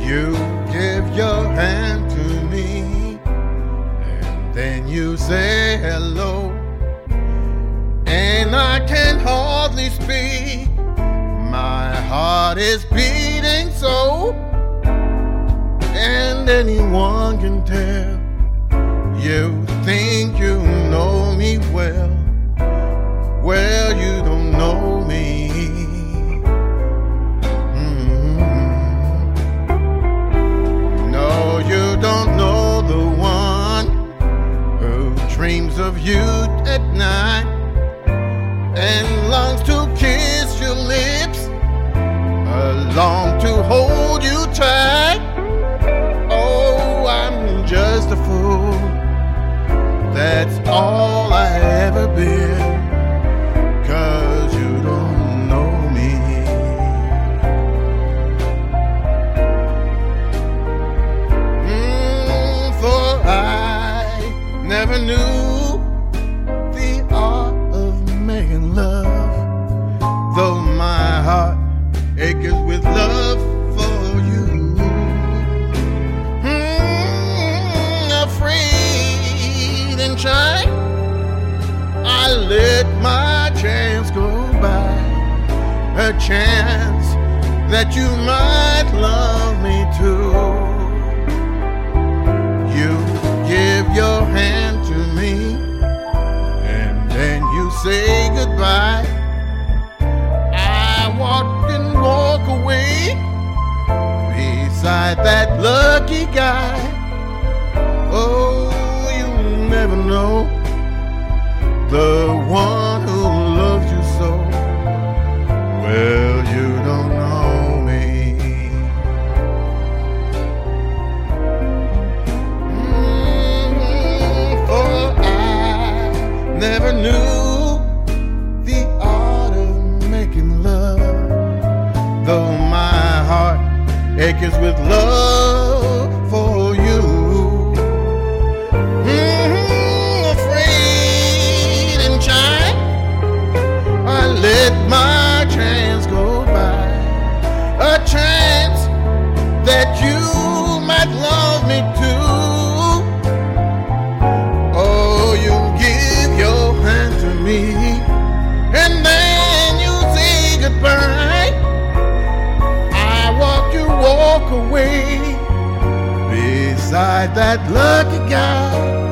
You give your hand to me, and then you say hello, and I can hardly speak. My heart is beating so, and anyone can tell. You think you know me well. Well, you don't know me. No, you don't know the one who dreams of you at night and longs to kiss your lips, long to hold you tight. Oh, I'm just a fool. That's all I ever been. 'Cause you don't know me. For I never knew the art of making love, though my heart aches with love for you. Afraid and shy, I let my chance go by, a chance that you might love me too. You give your hand to me, and then you say goodbye. I walk away beside that lucky guy. Oh, you never know the one who loves you so. Well, you don't know me. For I never knew the art of making love, though my heart aches with love for you. Let my chance go by, a chance that you might love me too. Oh, you give your hand to me, and then you say goodbye. I walk away beside that lucky guy.